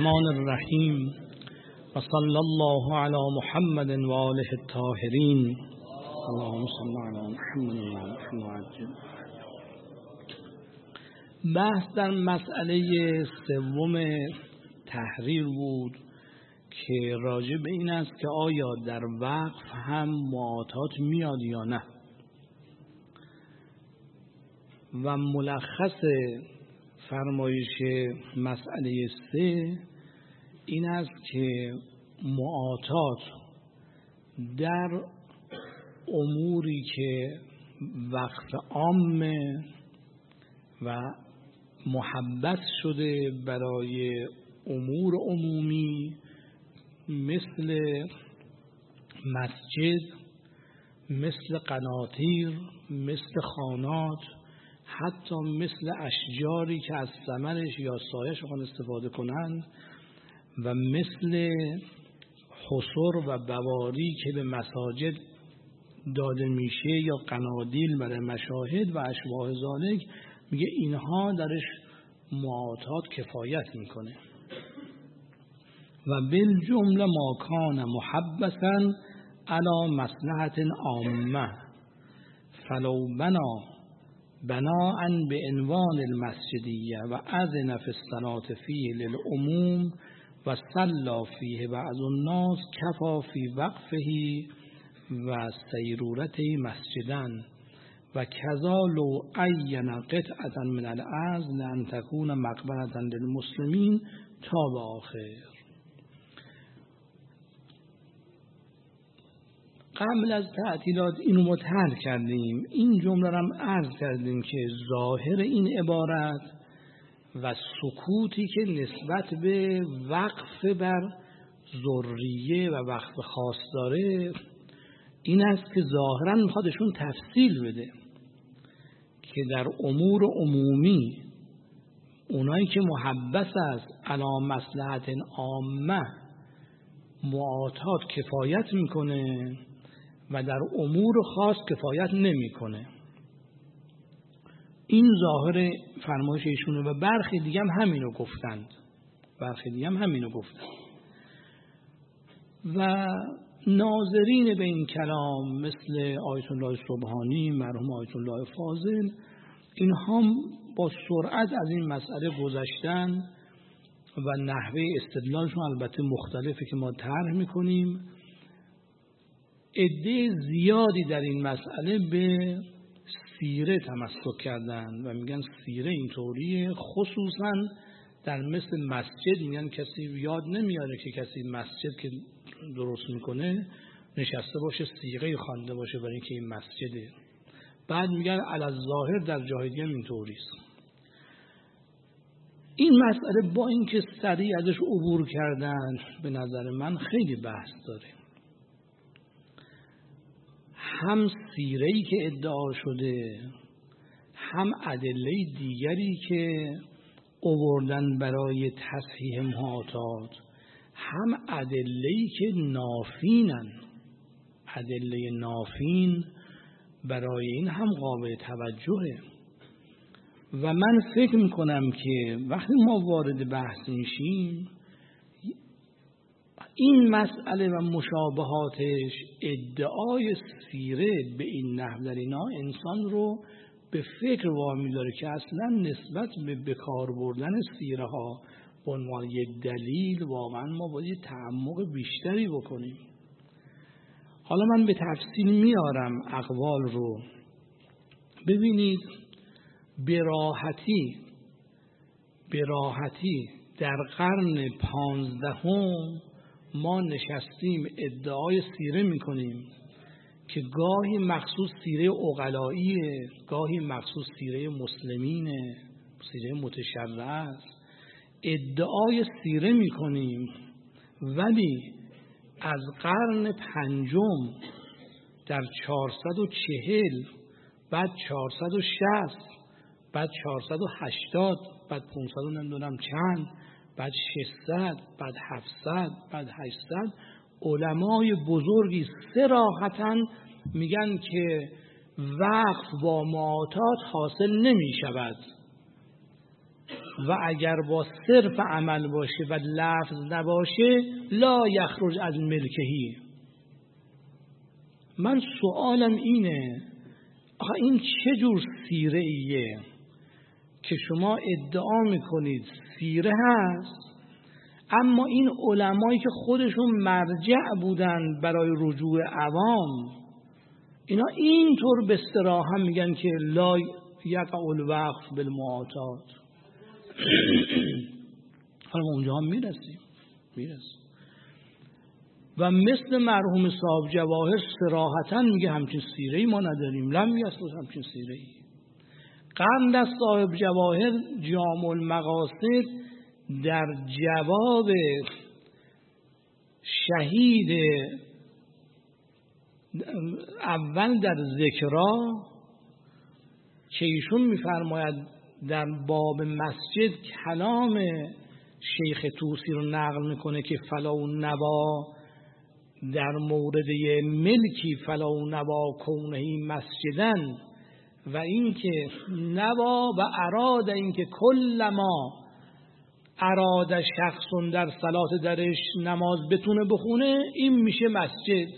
الرحمن الرحیم و صلی الله علی محمد و آله الطاهرین. اللهم صل علی محمد و آل محمد. بحث در مسئله سوم تحریر بود که راجع به این است که آیا در وقف هم معاطات میاد یا نه، و ملخص فرمایش مسئله 3 این است که معاطات در اموری که وقف عام و محبس شده برای امور عمومی مثل مسجد، مثل قناطیر، مثل خانات، حتی مثل اشجاری که از ثمرش یا سایش خود استفاده کنند و مثل حصر و بواری که به مساجد داده میشه یا قنادیل برای مشاهد و اشباه ذالک، میگه اینها درش معاطات کفایت میکنه. و بالجمله ما کان محبسا علی مصلحت عامه فلو بناء بعنوان المسجدیه و اذن فی الصلاة فیه للعموم و صلی فیه بعض الناس کفا فی وقفه و سیرورته مسجدا و کذا لو عین قطعة من الارض لان تکون مقبرة للمسلمین تا به آخر. قبل از تعطیلات اینو مطرح کردیم، این جمله رو هم عرض کردیم که ظاهر این عبارت و سکوتی که نسبت به وقف بر ذریه و وقف خاص داره این است که ظاهرا میخوادشون تفصیل بده که در امور عمومی اونایی که محبس است علی مصلحت عامه معاطات کفایت میکنه و در امور خاص کفایت نمیکنه. این ظاهر فرمایش ایشونه و برخی دیگه هم همینو گفتند. و ناظرین به این کلام مثل آیت الله سبحانی، مرحوم آیت الله فاضل، اینها با سرعت از این مسئله گذشتن و نحوه استدلالشون البته مختلفه که ما طرح میکنیم. عده زیادی در این مسئله به سیره تمسک کردن و میگن سیره اینطوریه، خصوصا در مثل مسجد میگن کسی یاد نمیاره که کسی مسجد که درست میکنه نشسته باشه سیغه خوانده باشه برای اینکه این مسجده. بعد میگن علی الظاهر در جای دیگه اینطوریست. این مسئله با اینکه سریع ازش عبور کردن به نظر من خیلی بحث داره. هم سیره‌ای که ادعا شده، هم ادله دیگری که آوردن برای تصحیح معاطات، هم ادله‌ای که ادله نافین برای این هم قابل توجهه. و من فکر میکنم که وقتی ما وارد بحث میشیم این مسئله و مشابهاتش، ادعای سیره به این نحو در اینا انسان رو به فکر وامی داره که اصلا نسبت به بکار بردن سیره ها به عنوان یک دلیل واقعا ما باید تعمق بیشتری بکنیم. حالا من به تفصیل میارم اقوال رو. ببینید به راحتی در قرن 15 ما نشستیم ادعای سیره میکنیم که گاهی مخصوص سیره عقلاییه، گاهی مخصوص سیره مسلمینه، سیره متشرعه است. ادعای سیره میکنیم ولی از قرن 5 در 440 بعد 460 بعد 480 بعد 500 نمیدونم چند بعد 600 بعد 700 بعد 800 علمای بزرگی صراحتاً میگن که وقف با معاطات حاصل نمی شود. و اگر با صرف عمل باشه و لفظ نباشه لا یخرج از ملکهی. من سوالم اینه، آخه این چه جور سیره ایه که شما ادعا میکنید سیره هست، اما این علمایی که خودشون مرجع بودن برای رجوع عوام، اینا اینطور به صراحت میگن که لا یقع الوقف بالمعاطات. حالا اونجا هم میرسیم. و مثل مرحوم صاحب جواهر صراحتاً میگه همچین سیره‌ای ما نداریم، لم یثبت همچین سیره‌ای. قبل از صاحب جواهر جامع المقاصد در جواب شهید اول در ذکرا که ایشون میفرماید در باب مسجد کلام شیخ طوسی رو نقل میکنه که فلا نوا در مورد ملکی فلا نوا کونهی مسجدن، و این که نوا و اراد، این که کل ما اراد شخص در صلات درش نماز بتونه بخونه این میشه مسجد.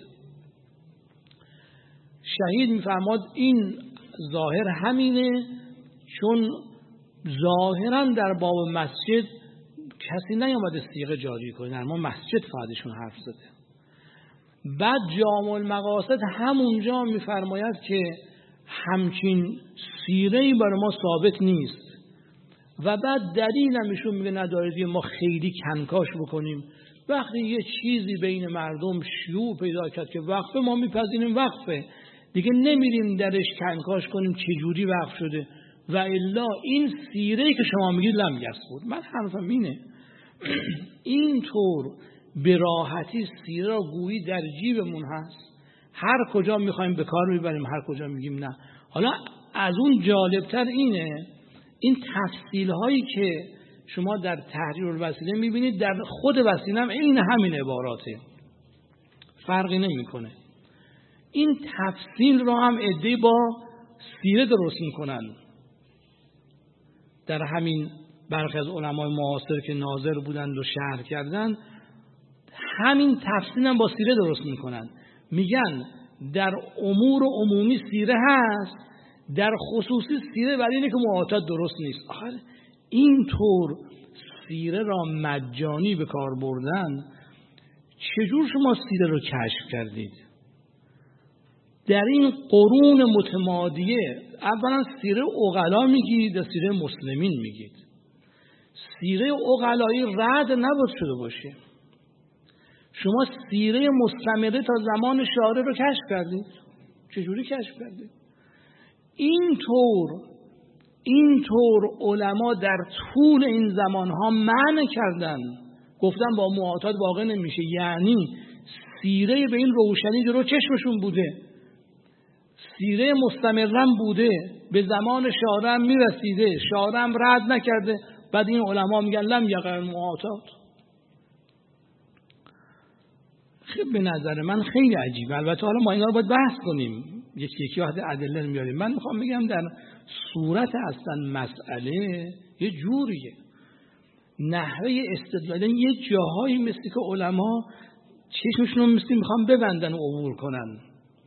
شهید میفرماد این ظاهر همینه، چون ظاهرا در باب مسجد کسی نیامده صیغه جاری کنه، اما مسجد فقطشون حرف زده. بعد جامع المقاصد همونجا میفرماید که همچین سیره‌ای برای ما ثابت نیست، و بعد دلیل همیشون میگه ندارید ما خیلی کنکاش بکنیم. وقتی یه چیزی بین مردم شیوع پیدا کرد که وقفه، ما میپذیریم وقفه، دیگه نمیریم درش کنکاش کنیم چجوری وقف شده. و الا این سیره‌ای که شما میگید لم یثبت. من حرفم اینه اینطور به راحتی سیره را گویی در جیبمون هست، هر کجا میخوایم به کار میبریم، هر کجا میگیم نه. حالا از اون جالبتر اینه، این تفصیل هایی که شما در تحریر الوسیله میبینید در خود وسیله هم این همین عباراته، فرقی نمیکنه. این تفصیل را هم عده‌ای با سیره درست میکنن. در همین برخی از علمای معاصر که ناظر بودند و شرح کردن، همین تفصیل هم با سیره درست میکنن. میگن در امور عمومی سیره هست، در خصوصی سیره برای اینه که معاطات درست نیست. آخر اینطور سیره را مجانی به کار بردن، چجور شما سیره رو کشف کردید؟ در این قرون متمادیه اولا سیره عقلا میگید یا سیره مسلمین میگید؟ سیره عقلایی رد نباید شده باشه. شما سیره مستمره تا زمان شارع رو کشف کردید. چجوری کشف کردید؟ اینطور علما در طول این زمانها منع کردن، گفتن با معاطات واقع نمیشه. یعنی سیره به این روشنی جلو چشمشون بوده، سیره مستمرن بوده، به زمان شارع هم میرسیده، شارع هم رد نکرده. بعد این علما میگن لم یقع المعاطات. خیلی به نظر من خیلی عجیبه. البته حالا ما اینا رو باید بحث کنیم، یکی وقت ادله میاریم. من میخوام بگم در صورت اصلا مسئله یه جوریه، نحوه استدلال یه جاهایی مثل که علما چشمشون رو مثل میخوام ببندن و عبور کنن.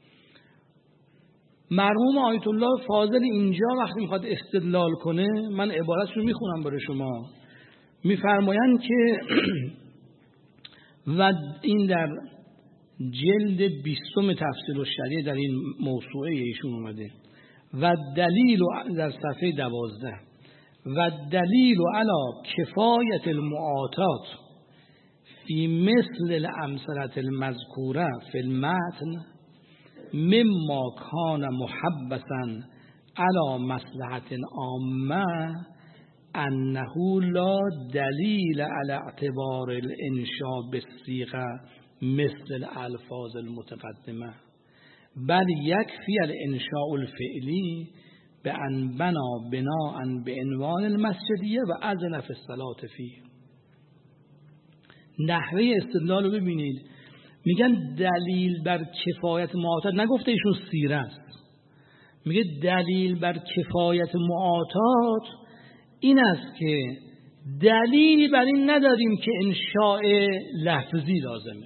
مرحوم آیت الله فاضل اینجا وقتی میخواد استدلال کنه، من عبارتش رو میخونم برای شما، میفرمایند که و این در جلد 20 تفسیر الشریعه در این موسوعه ایشون اومده، و دلیل در صفحه 12 و دلیل علی کفایت المعاطات فی مثل الامثله المذکوره فی المتن مما کان محبسا علی مصلحت عامه انه لا دلیل علی اعتبار الانشاء بالصیغه مثل الالفاظ المتقدمه بل یکفی الانشاء الفعلی بأن بنا بناء بعنوان المسجدیه و اذن فی الصلاة فیه. نحوه استدلال رو ببینید، میگن دلیل بر کفایت معاطات، نگفته ایشون سیره است، میگه دلیل بر کفایت معاطات این است که دلیلی بر این نداریم که انشاء لفظی لازمه.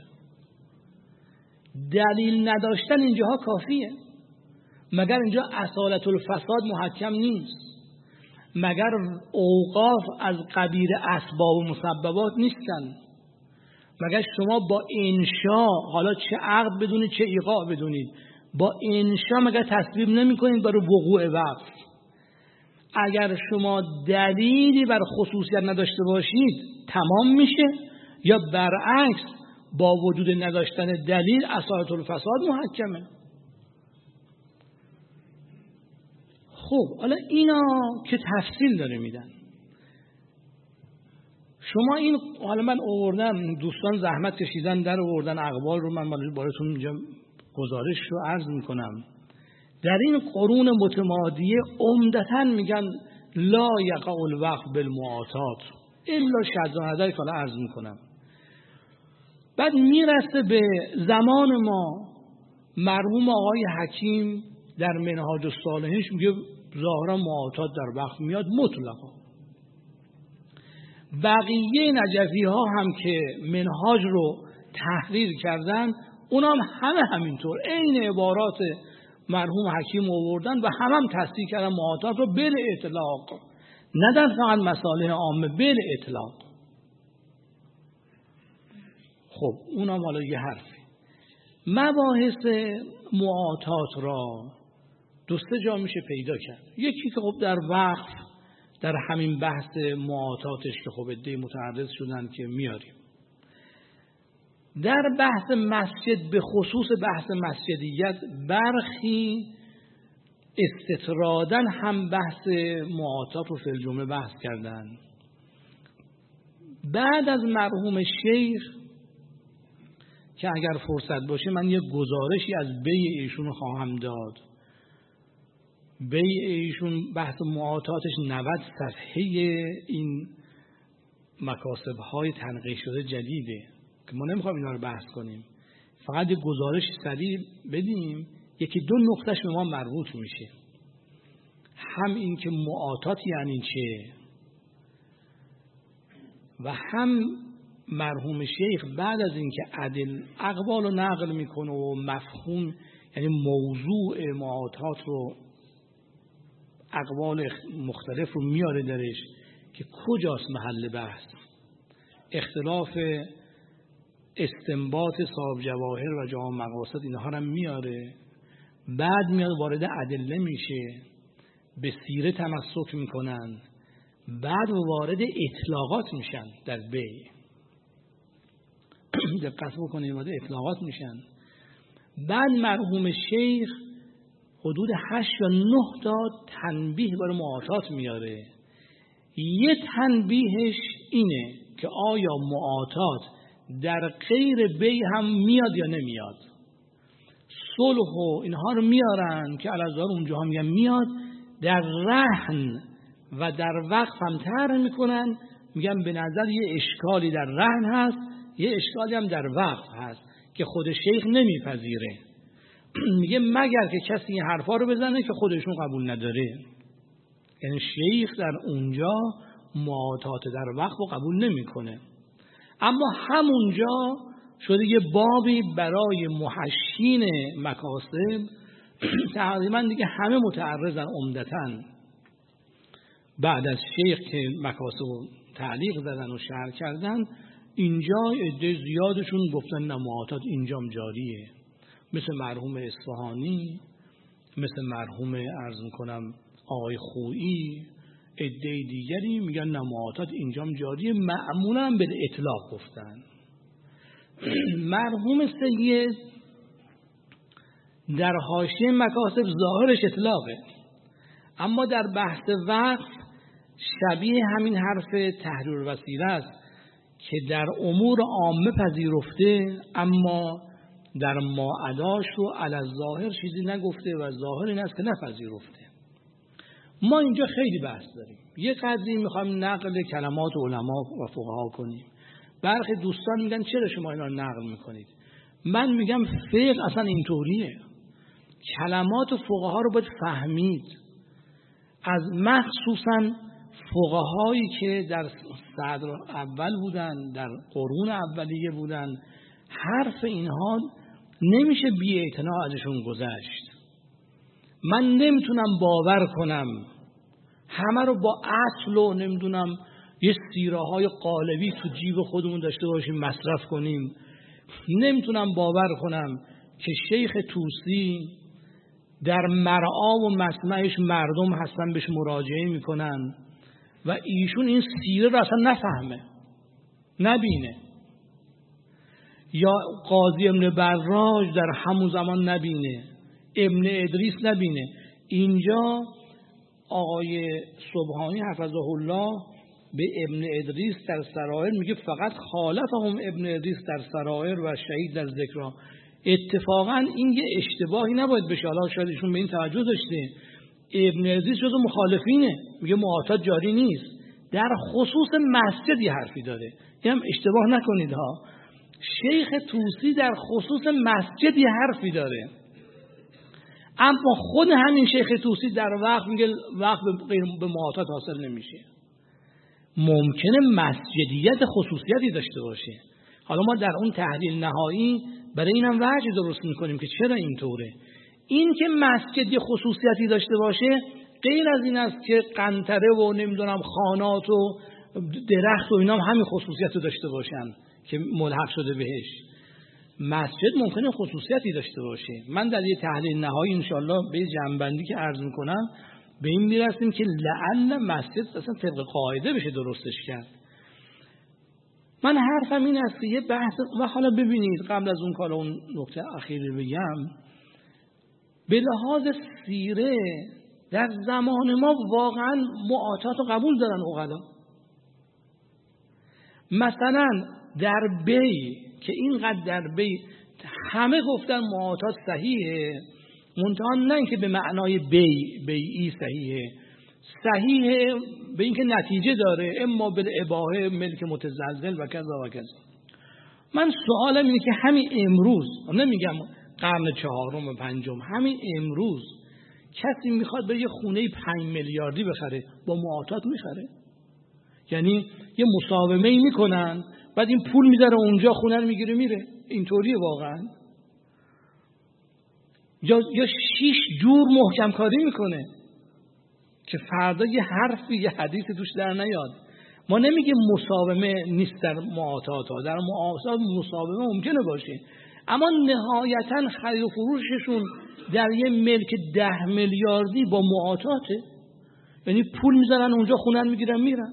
دلیل نداشتن اینجاها کافیه. مگر اینجا اصالت الفساد محکم نیست؟ مگر اوقاف از قبیل اسباب و مسببات نیستن؟ مگر شما با انشاء، حالا چه عقد بدونید چه ایقاع بدونید، با انشاء مگر تصویب نمی کنید برای وقوع وقف؟ اگر شما دلیلی بر خصوصیت نداشته باشید تمام میشه، یا برعکس با وجود نداشتن دلیل اصالت الفساد محکمه؟ خب حالا اینا که تفصیل داره میدن، شما این، حالا من آوردم، دوستان زحمت کشیدن در آوردن اقوال رو، من براتون اینجا گزارش رو عرض میکنم. در این قرون متمادیه عمدتاً میگن لا یقع الوقف بالمعاطات الا شذ نظر که عرض میکنم. بعد میرسه به زمان ما، مرحوم آقای حکیم در منهاج الصالحینش میگه ظاهرا معاطات در وقف میاد مطلقا. بقیه نجفی ها هم که منهاج رو تحریر کردن، اونا هم همینطور عین عبارات مرحوم حکیم آوردن و هم تصدیق کردن معاطات رو بل اطلاق، نه در فقط مصالح عامه، بل اطلاق. خب اونم حالا یه حرفی. مباحث معاطات را دو سه جا میشه پیدا کرد. یکی که خب در وقف، در همین بحث معاطاتش که خب عده متعرض شدن که میاریم. در بحث مسجد، به خصوص بحث مسجدیت، برخی استطرادن هم بحث معاطات رو فی الجمله بحث کردن. بعد از مرحوم شیخ که اگر فرصت باشه من یک گزارشی از بیع ایشون خواهم داد. بیع ایشون بحث معاطاتش 90 صفحه این مکاسب‌های تنقیح شده جدیده که ما نمیخوایم اینا رو بحث کنیم، فقط یک گزارش سریع بدیم. یکی دو نقطهش به ما مربوط میشه، هم این که معاطات یعنی چه، و هم مرحوم شیخ بعد از این که عدل اقوال رو نقل میکنه و مفهوم یعنی موضوع معاطات رو، اقوال مختلف رو میاره درش که کجاست محل بحث، اختلاف استنباط صاحب جواهر و جامع مقاصد اینها رو میاره. بعد میاد وارد ادله میشه، به سیره تمسک میکنن، بعد وارد اطلاقات میشن در بیع. دقت بکنید، وارد اطلاقات میشن. بعد مرحوم شیخ حدود 8 یا 9 تا تنبیه برای معاطات میاره. یه تنبیهش اینه که آیا معاطات در غیر بیع هم میاد یا نمیاد. صلح و اینها رو میارن که الازار اونجا هم میگن میاد. در رهن و در وقف هم طرح میکنن، میگن به نظر یه اشکالی در رهن هست، یه اشکالی هم در وقف هست که خود شیخ نمیپذیره. میگه مگر که کسی این حرفا رو بزنه که خودشون قبول نداره. یعنی شیخ در اونجا معاطات در وقف رو قبول نمیکنه. اما همونجا شده یه بابی برای محشین مکاسب. تقریبا دیگه همه متعرضن عمدتاً بعد از شیخ که مکاسب رو تعلیق زدن و شرح کردن، اینجا عده زیادشون گفتن نه معاطات اینجام جاریه، مثل مرحوم اصفهانی، مثل مرحوم عرض میکنم آقای خویی، عده دیگری میگن نه معاطات اینجام جاریه، معمولا به اطلاق گفتن. مرحوم سید در حاشیه مکاسب ظاهرش اطلاقه، اما در بحث وقف شبیه همین حرف تحریر وسیله است که در امور عامه پذیرفته، اما در ماعداش رو علی الظاهر چیزی نگفته و ظاهر این است که نپذیرفته. ما اینجا خیلی بحث داریم. یه قدری میخوایم نقل کلمات علما و فقها کنیم. برخی دوستان میگن چرا شما اینا رو نقل میکنید؟ من میگم فقه اصلا اینطوریه. کلمات فقها رو باید فهمید. از مخصوصا فقهایی که در صدر اول بودن، در قرون اولیه بودن، حرف اینها نمیشه بی اعتنا ازشون گذشت. من نمیتونم باور کنم همه رو با اصل و نمیدونم یه سیره های قالبی تو جیب خودمون داشته باشیم مصرف کنیم. نمیتونم باور کنم که شیخ طوسی در مرعا و مسمعش مردم هستن بهش مراجعه میکنن و ایشون این سیره رو اصلا نفهمه، نبینه، یا قاضی ابن براج در همون زمان نبینه، ابن ادریس نبینه. اینجا آقای سبحانی حفظه الله به ابن ادریس در سرایر میگه فقط خالفهم ابن ادریس در سرایر و شهید در ذکرها. اتفاقا این یه اشتباهی نباید بشه. حالا شاید ایشون به این توجه داشته. ابن ادریس جزو مخالفینه، میگه معاطات جاری نیست، در خصوص مسجد یه حرفی داره، اینم اشتباه نکنید ها. شیخ طوسی در خصوص مسجد یه حرفی داره، اما خود همین شیخ طوسی در وقت میگه وقت به معاطات حاصل نمیشه. ممکنه مسجدیت خصوصیتی داشته باشه. حالا ما در اون تحلیل نهایی برای اینم وجه درست میکنیم که چرا اینطوره. این که مسجد خصوصیتی داشته باشه غیر از این است که قنطره و نمیدونم خانات و درخت و اینا هم همین خصوصیت رو داشته باشن که ملحق شده بهش. مسجد ممکنه خصوصیتی داشته باشه. من در یه تحلیل نهایی انشالله به جنبندی که عرض میکنم به این میرسیم که لعل مسجد اصلا طبق قاعده بشه درستش کرد. من حرفم این است که یه بحث و حالا ببینید قبل از اون کار اون نکته اخیری بگم، به لحاظ سیره در زمان ما واقعا معاطات رو قبول دارن عقلا. مثلا در بی که اینقدر در بی همه گفتن معاطات صحیحه، منتها نه اینکه به معنای بیعی صحیحه، صحیحه به اینکه نتیجه داره، اما بالاباحه ملک متزلزل و کذا و کذا. من سوالم اینه که همین امروز، نمیگم قرن چهارم و پنجم، همین امروز کسی میخواد به یه خونه 5 میلیاردی بخره با معاطات میخره؟ یعنی یه مساومه‌ای میکنن بعد این پول میذاره اونجا خونه رو میگیره میره؟ اینطوریه واقعا؟ یا 6 جور محکم کاری میکنه که فردا یه حرفی یه حدیثی توش در نیاد. ما نمیگیم مساومه نیست در معاطات ها، در معاطات مساومه ممکنه باشه، اما نهایتا خرید و فروششون در یه ملک 10 میلیاردی با معاطاته، یعنی پول میذارن اونجا خونه میگیرن میرن.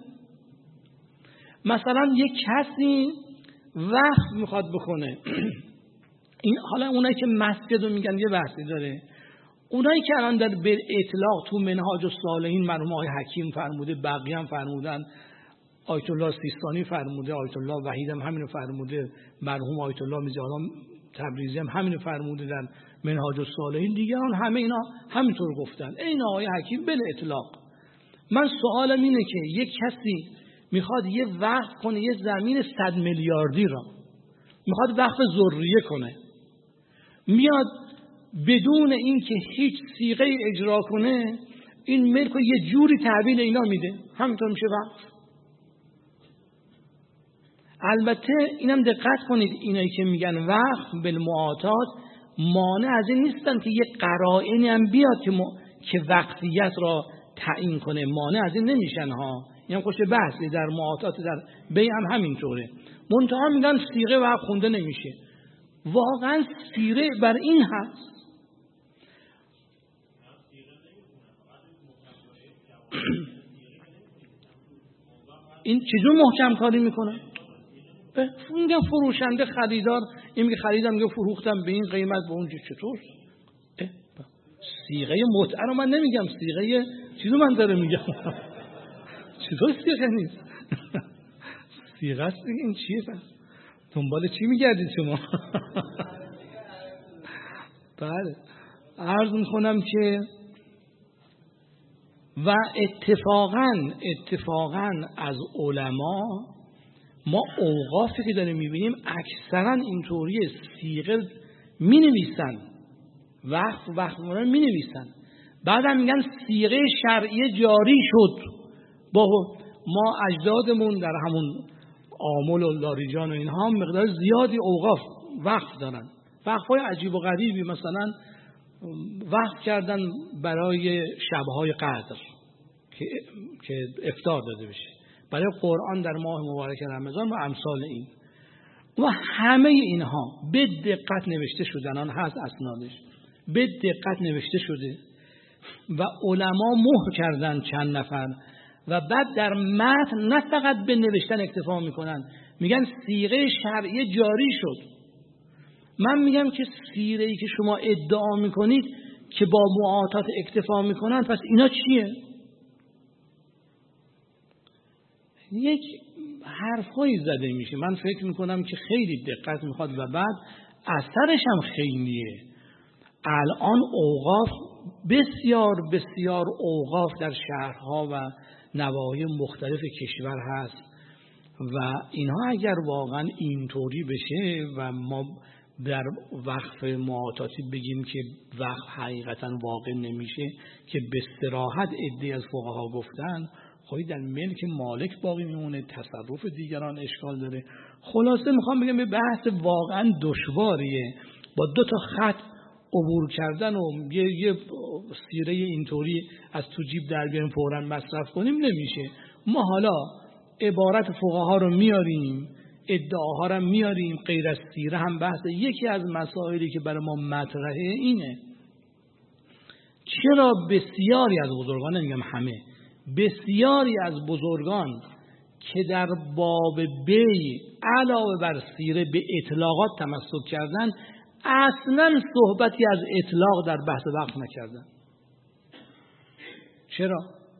مثلا یه کسی وقت میخواد بکنه این حالا اونایی که مسجد رو میگن یه بحثی داره، اونایی که الان در به اطلاق تو منهاج الصالحین مرحوم آقای حکیم فرموده، بقیه هم فرمودن، آیت الله سیستانی فرموده، آیت الله وحید هم همین فرموده، مرحوم آیت الله میرزا تبریزی هم همین فرموده در منهاج الصالحین، دیگران همه اینا همینطور گفتن، این آقای حکیم به اطلاق. من سوالم اینه که یک کسی میخواد یه وقف کنه یه زمین 100 میلیاردی را میخواد وقف ذریه کنه، میاد بدون اینکه هیچ صیغه اجرا کنه این ملک رو یه جوری تحویل اینا میده، همینطور میشه وقف. البته اینم دقت کنید، اینایی که میگن وقف بالمعاطات مانع از این نیستن که یه قرائنی هم بیاد که وقفیت را تعیین کنه، مانع از این نمیشن ها. این هم خوش بحثی در معاطات در بی هم همینطوره، منتها میگن صیغه وقف خونده نمیشه. واقعا صیغه بر این هست. این چجور محکم کاری میکنه؟ میگن فروشنده خریدار، این میگه خریدم میگه فروختم به این قیمت به اونجا. چطور؟ صیغه متعه رو من نمیگم، صیغه چیزو من داره میگم. چطور صیغه نیست؟ صیغه است. این چیه پس؟ دنبال چی میگردید شما؟ بله عرض میکنم که و اتفاقاً از علما ما اوقافی که داریم میبینیم اکثرا اینطوری صیغه می نویسن، وقت مورد می نویسن، بعدم میگن صیغه شرعی جاری شد، با ما اجدادمون در همون آمل و لاریجان و اینها مقدار زیادی اوقاف وقف دارن، وقف‌های عجیب و غریبی، مثلا وقف کردن برای شب‌های قدر که افطار داده بشه، برای قرآن در ماه مبارک رمضان و امثال این، و همه اینها به دقت نوشته شدن، آن هست اسنادش، به دقت نوشته شده و علما مهر کردن چند نفر و بعد در متن نه فقط به نوشتن اکتفا میکنن، میگن صیغه شرعی جاری شد. من میگم که سیره‌ای که شما ادعا میکنید که با معاطات اکتفا میکنن، پس اینا چیه؟ یک حرفایی زده میشه، من فکر میکنم که خیلی دقت میخواد و بعد اثرش هم خیلیه. الان اوقاف بسیار بسیار اوقاف در شهرها و نواحی مختلف کشور هست و اینها اگر واقعا اینطوری بشه و ما در وقف معاطاتی بگیم که وقف حقیقتا واقع نمیشه که به صراحت عده‌ای از فقها گفتن، خب در ملک مالک باقی میمونه، تصرف دیگران اشکال داره. خلاصه میخوام بگم به بحث واقعا دشواریه، با 2 تا خط عبور کردن و یه سیره اینطوری از تو جیب در بیاریم فوراً مصرف کنیم نمیشه. ما حالا عبارت فقها رو میاریم، ادعاها رو میاریم، غیر از سیره هم بحث. یکی از مسائلی که برای ما مطرحه اینه چرا بسیاری از بزرگان، نمیگم همه، بسیاری از بزرگان که در باب بی علاوه بر سیره به اطلاقات تمسک کردن، اصلا صحبتی از اطلاق در بحث وقف نکردن. چرا؟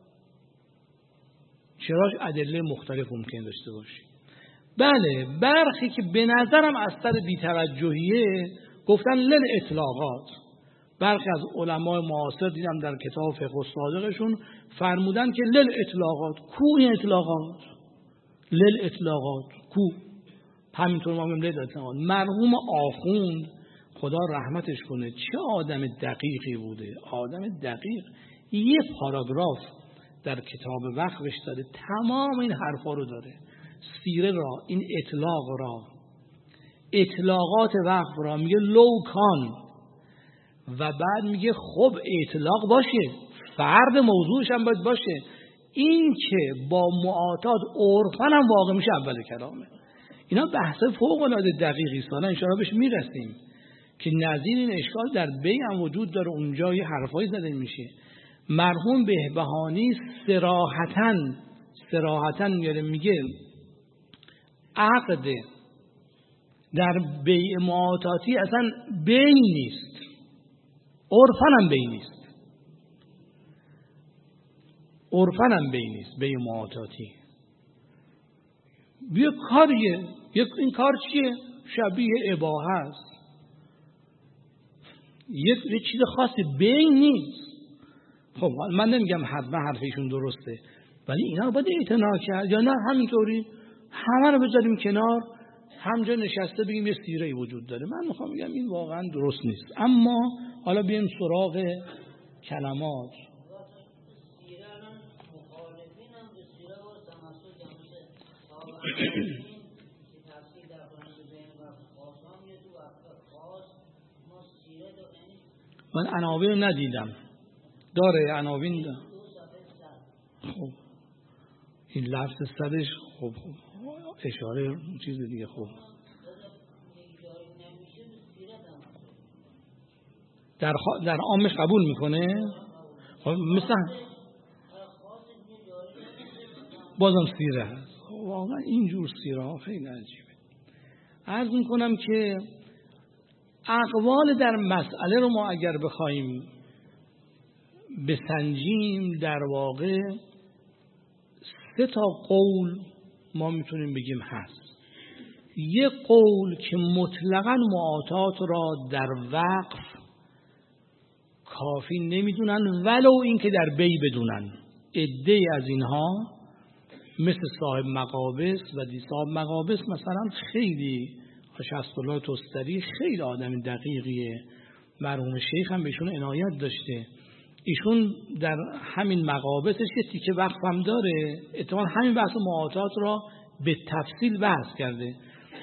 چراش ادله مختلف ممکن داشته باشه. بله، برخی که به نظرم از سر بی‌توجهیه گفتن لل اطلاقات. برخی از علمای معاصر دیدم در کتاب فقه الصادقشون فرمودن که لل اطلاقات. کو این اطلاقات؟ لل اطلاقات کو؟ همینطور ما میگیم لل اطلاقات. مرحوم آخوند خدا رحمتش کنه چه آدم دقیقی بوده، آدم دقیق. یه پاراگراف در کتاب وقفش داره، تمام این حرفا رو داره، سیره را، این اطلاق را، اطلاقات وقف را، میگه لو کان و بعد میگه خب اطلاق باشه، فرد موضوعش هم باید باشه، این که با معاطات عرفاً هم واقع میشه اول کلامه. اینا بحث فوق العاده دقیقی است، ان شاءالله بهش میرسیم که نظیر این اشکال در بی هم وجود داره، اونجا یه حرفایی زده میشه. مرحوم بهبهانی صراحتاً میگه عقد در بیع معاطاتی اصلا بیع نیست، عرفاً هم بیع نیست، عرفاً هم بیع نیست بیع معاطاتی. یه کاریه، این کار چیه؟ شبیه اباحه است، یه چیز خاصی، بیع نیست. خب من نمیگم حتما حرفشون درسته، ولی اینا رو باید اعتنا کرد یا نه همینطوری همه رو بذاریم کنار، همجا نشسته بگیم یه سیره‌ای وجود داره. من میخوام بگم این واقعا درست نیست. اما حالا بیایم سراغ کلمات. من عناوین ندیدم، داره عناوین داره. خب این لفظ سرش خب اشاره چیز دیگه. خب در عامش قبول میکنه. خب مثلا بازم سیره هست. واقعا اینجور سیره ها خیلی عجیبه. عرض میکنم که اقوال در مسئله رو ما اگر بخوایم بسنجیم، در واقع 3 تا قول ما میتونیم بگیم هست. یک قول که مطلقاً معاطات را در وقف کافی نمیدونن ولو این که در بی بدونن. عده‌ای از اینها مثل صاحب مقابس و صاحب مقابس مثلا خیلی شصت‌الله تستری خیلی آدم دقیقیه، مرحوم شیخ هم بهشون عنایت داشته. ایشون در همین مقابضش یه تیکه وقف هم داره، اتفاقا همین بحث معاطات را به تفصیل بحث کرده.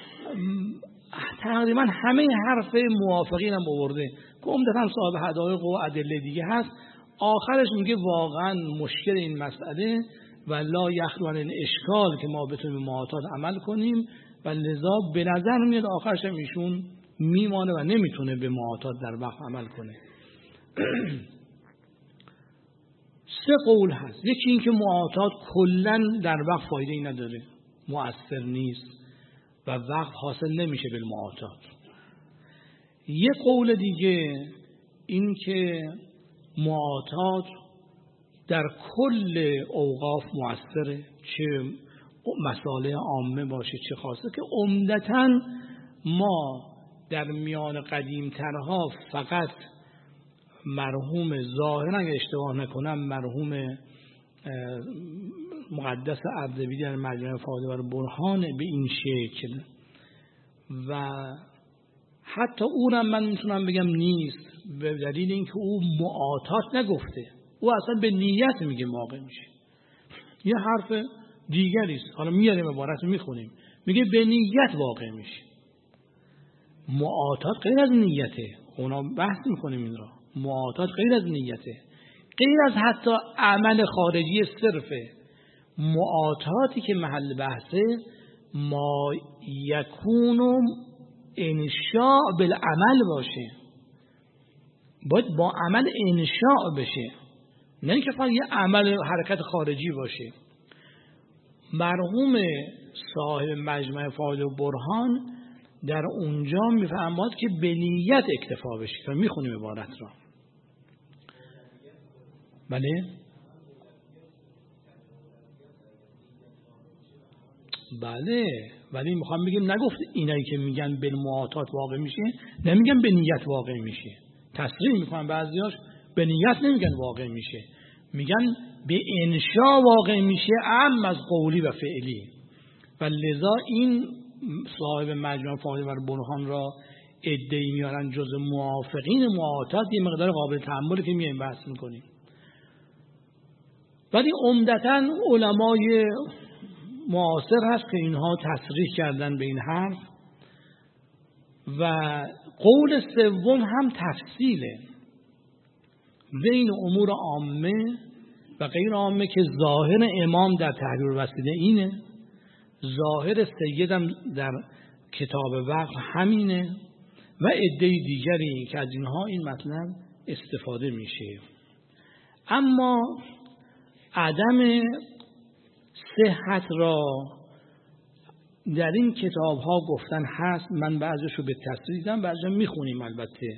تقریبا همه حرف موافقین هم آورده که عمدتاً صاحب حدایق و ادله دیگه هست. آخرش میگه واقعا مشکل این مسئله و لا یخلو عن اشکال که ما بتونیم معاطات عمل کنیم و لذا به نظر میاد آخرش هم ایشون میمانه و نمیتونه به معاطات در وقف عمل کنه. سه قول هست. یکی این که معاطات کلاً در وقف فایده ای نداره، مؤثر نیست و وقف حاصل نمیشه به معاطات. یه قول دیگه این که معاطات در کل اوقاف مؤثره، چه مسائل عامه باشه چه خاصه، که عمدتاً ما در میان قدیمترها فقط مرحوم ظاهرا اگه اشتباه نکنم مرحوم مقدس اردبیلی در مجمع فایده و برهان به این شکل و حتی اونم من میتونم بگم نیست، به دلیل اینکه او معاطات نگفته، او اصلا به نیت میگه واقع میشه. یه حرف دیگری است، حالا میاریم عبارت میخونیم، میگه به نیت واقع میشه. معاطات غیر از نیته، اونا بحث میکنیم این را. معاطات غیر از نیته، غیر از حتی عمل خارجی صرفه. معاطاتی که محل بحثه ما یکون انشاء بالعمل باشه، باید با عمل انشاء بشه، نه اینکه فقط یه عمل حرکت خارجی باشه. مرحوم صاحب مجمع فایده و برهان در اونجا میفهمد که به نیت اکتفا بشه و میخونیم عبارت را. بله ولی میخوام بگیم نگفت اینایی که میگن به معاطات واقع میشه نمیگن به نیت واقع میشه، تصریح میکنن بعضیاش به نیت نمیگن واقع میشه، میگن به انشاء واقع میشه اعم از قولی و فعلی. و لذا این صاحب مجمع فایده و برهان را ادعی میارن جز موافقین معاطات، یه مقدار قابل تأملی که میایم بحث میکنیم. ولی عمدتاً علمای معاصر هست که اینها تصریح کردن به این حرف. و قول سوم هم تفصیله بین امور عامه و غیر عامه که ظاهر امام در تحریر وسیله اینه، ظاهر سیدم در کتاب وقف همینه و عده‌ای دیگری که از اینها این مطلب استفاده میشه. اما عدم صحت را در این کتاب ها گفتن هست. من بعضیش رو به تصریح دیدم، بعضیش میخونیم. البته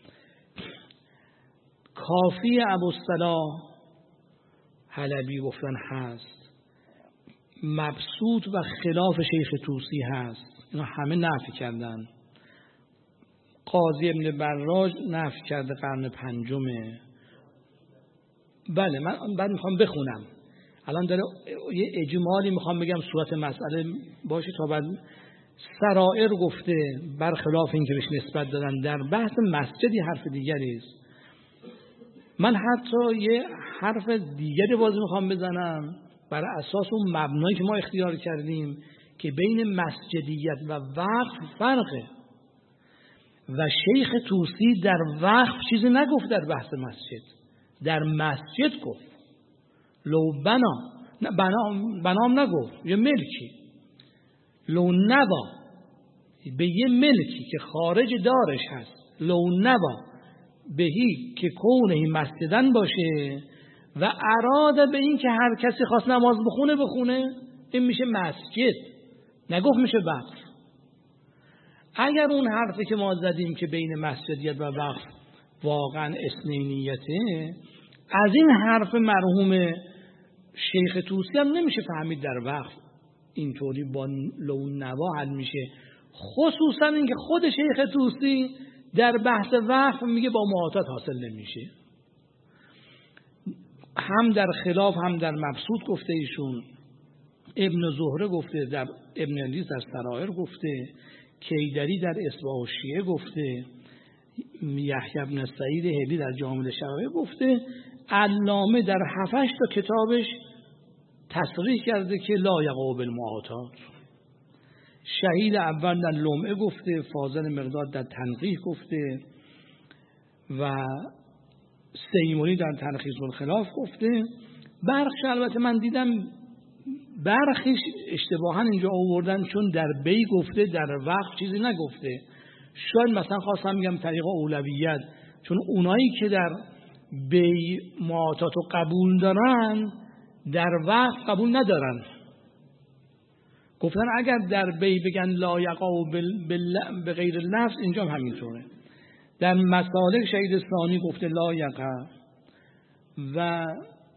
کافی ابوالصلاح حلبی گفتن هست، مبسوط و خلاف شیخ طوسی هست، اینا همه نفی کردن. قاضی ابن براج نفی کرده قرن پنجمه. بله من بعد میخوام بخونم، الان داره یه اجمالی میخوام بگم صورت مسئله باشه تا بعد. سرائر گفته برخلاف این که بهش نسبت دادن. در بحث مسجدی حرف دیگری است. من حتی یه حرف دیگری باز میخوام بزنم بر اساس اون مبنایی که ما اختیار کردیم که بین مسجدیت و وقف فرقه. و شیخ طوسی در وقف چیزی نگفت در بحث مسجد، در مسجد گفت لو بنام نگفت، یه ملکی لو نوا به یه ملکی که خارج دارش هست، لو نوا بهی که کونه مسجدن باشه و اراده به این که هر کسی خواست نماز بخونه این میشه مسجد، نگفت میشه وقف. اگر اون حرفی که ما زدیم که بین مسجدیت و وقف واقعا اثنینیته، از این حرف مرحوم شیخ طوسی هم نمیشه فهمید در وقف اینطوری با لو نوا حل میشه. خصوصا اینکه خود شیخ طوسی در بحث وقف میگه با معاطات حاصل نمیشه. هم در خلاف هم در مبسوط گفته ایشون، ابن زهره گفته، در ابن علیز در سرائر گفته، کیدری در اصباح الشیعه گفته، یحیی بن سعید هلی در جامع شرایع گفته. علامه در 7 تا کتابش تصریح کرده که لا یقع بالمعاطات. شهید اول در لمعه گفته، فاضل مقداد در تنقیح گفته و سیمونی در تلخیص الخلاف گفته. برخش البته من دیدم برخیش اشتباها اینجا آوردن، چون در بی گفته در وقت چیزی نگفته. شاید مثلا خواستم میگم طریق اولویت، چون اونایی که در بی معاطات و قبول دارن در وقت قبول ندارن. گفتن اگر در بی بگن لا یقع به غیر لفظ، اینجا هم همینطوره. در مسالک شهید ثانی گفته لا یقع و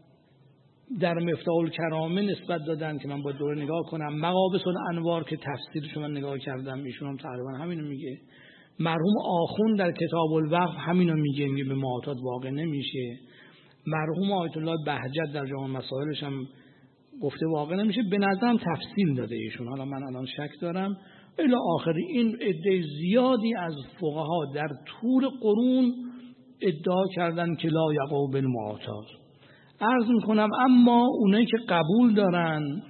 در مفتاح الکرامه نسبت دادن که من باید دوره نگاه کنم. مقابس الانوار که تفسیرش من نگاه کردم ایشون هم تقریبا همینو میگه. مرحوم آخوند در کتاب الوقف همینو میگه به معاطات واقع نمیشه. مرحوم آیت الله بهجت در جامع مسائلش هم گفته واقع نمیشه. به نظرم تفصیل داده ایشون، حالا من الان شک دارم. الی آخر این عده زیادی از فقها در طول قرون ادعا کردن که لا یقع بالمعاطات. عرض میکنم اما اونایی که قبول دارن،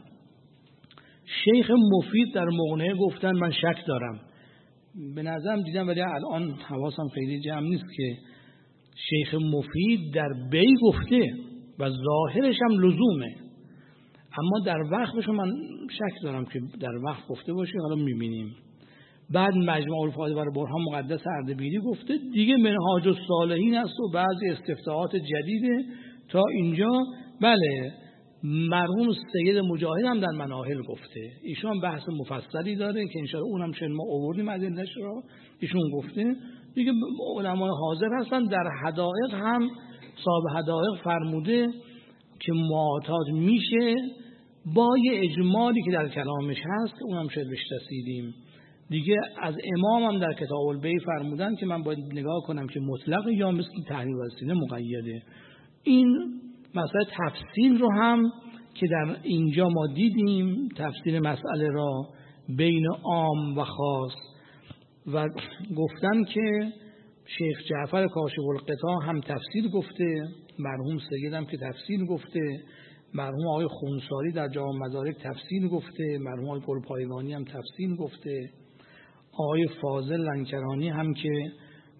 شیخ مفید در مغنیه گفتن، من شک دارم، به نظرم دیدم ولی الان حواسم خیلی جمع نیست که شیخ مفید در بی گفته و ظاهرش هم لزومه، اما در وقتش من شک دارم که در وقت گفته باشه. حالا میبینیم. بعد مجموع الفاظ برای برهان مقدس اردبیلی گفته دیگه. منهاج الصالحین است و بعضی استفتاحات جدیده تا اینجا. بله، مرحوم سید مجاهد هم در مناهل گفته، ایشون بحث مفصلی داره که انشاءالله اونم چون ما آوردیم ادله‌اش رو ایشون گفته. دیگه علمای حاضر هستن. در حدائق هم صاحب حدائق فرموده که معاطات میشه با یه اجمالی که در کلامش هست، اونم شاید بهش رسیدیم. دیگه از امام هم در کتاب البی فرمودن که من باید نگاه کنم که مطلق یا مثل تحریر وسیله مقیده. این مسئله تفصیل رو هم که در اینجا ما دیدیم، تفصیل مسئله را بین عام و خاص، و گفتن که شیخ جعفر کاشف القطاع هم تفصیل گفته، مرحوم سید هم که تفصیل گفته، مرحوم آقای خونساری در جامع مدارک تفصیل گفته، مرحوم آقای گلپایگانی هم تفصیل گفته، آقای فاضل لنکرانی هم که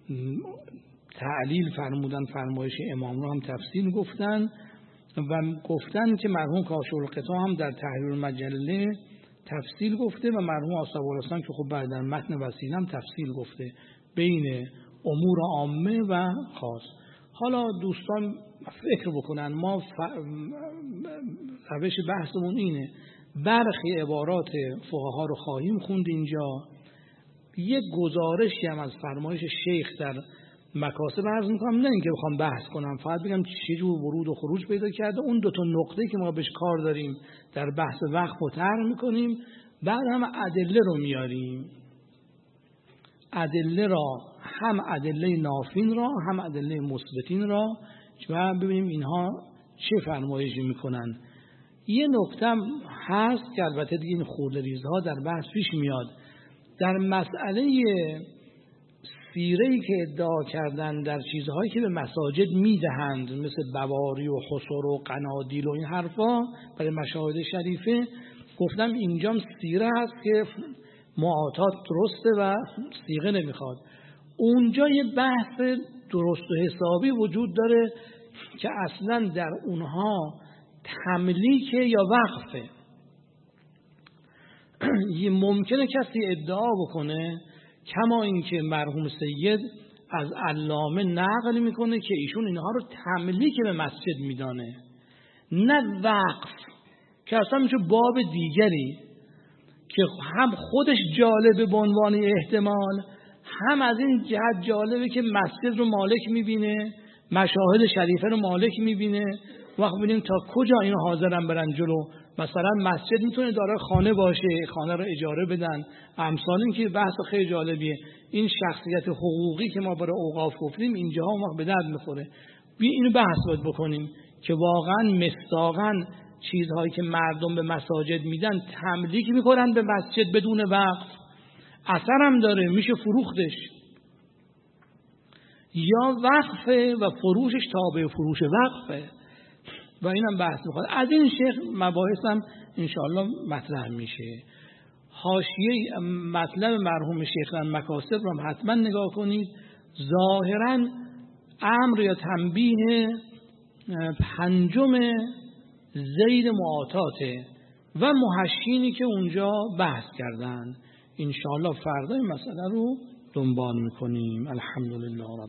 تعلیل فرمودن فرمایش امام رو هم تفصیل گفتن و گفتن که مرحوم کاشف القطاع هم در تحریر المجله تفصیل گفته و مرحوم آصف الحسن که خب بعد در متن وسیله هم تفصیل گفته بین امور عامه و خاص. حالا دوستان فکر بکنن، ما روش بحثمون اینه، برخی عبارات فقها رو خواهیم خوند اینجا، یک گزارشی هم از فرمایش شیخ در مکاسب عرض میکنم، نه اینکه بخوام بحث کنم، فقط بگم چجور ورود و خروج پیدا کرده. اون دو تا نقطه که ما بهش کار داریم در بحث وقت رو طرح میکنیم، بعد هم ادله رو میاریم، ادله را، هم ادله نافین را هم ادله مثبتین را، و ببینیم اینها چه فرمایشی میکنن. یه نکته هست که البته دیگه این خردریزها در بحث پیش میاد، در مسئله سیره‌ای که ادعا کردن در چیزهایی که به مساجد میدهند مثل بواری و خسر و قنادیل و این حرفا برای مشاهد شریفه، گفتم اینجا سیره هست که معاطات درسته و صیغه نمیخواد. اونجا یه بحث درست و حسابی وجود داره که اصلا در اونها تملیک یا وقفه. ممکنه کسی ادعا بکنه کما اینکه مرحوم سید از علامه نقل میکنه که ایشون اینها رو تملیک به مسجد میدانه، نه وقف، که اصلا میشه باب دیگری که هم خودش جالبه به عنوان احتمال، هم از این جهت جالبه که مسجد رو مالک میبینه، مشاهد شریفه رو مالک میبینه. وقت ببینیم تا کجا این حاضرن برن جلو. مثلا مسجد میتونه داره خانه باشه، خانه رو اجاره بدن، امثال این که بحث خیلی جالبیه. این شخصیت حقوقی که ما برای اوقاف گفتیم اینجا هم وقت به درد میخوره. اینو بحث باید بکنیم که واقعا مصداقاً چیزهایی که مردم به مساجد میدن تملیک میکنن به مسجد بدون وقف، اثر هم داره، میشه فروختش. یا وقفه و فروشش تابع فروش وقفه و اینم بحث میخواد. از این شکل مباحث هم انشاءالله مطرح میشه. حاشیه مطلب مرحوم شیخ مکاسب رو حتما نگاه کنید. ظاهراً امر یا تنبیه پنجم زید معاطاته و محشینی که اونجا بحث کردن. انشاءالله فردا این مسئله رو دنبال میکنیم. الحمدلله.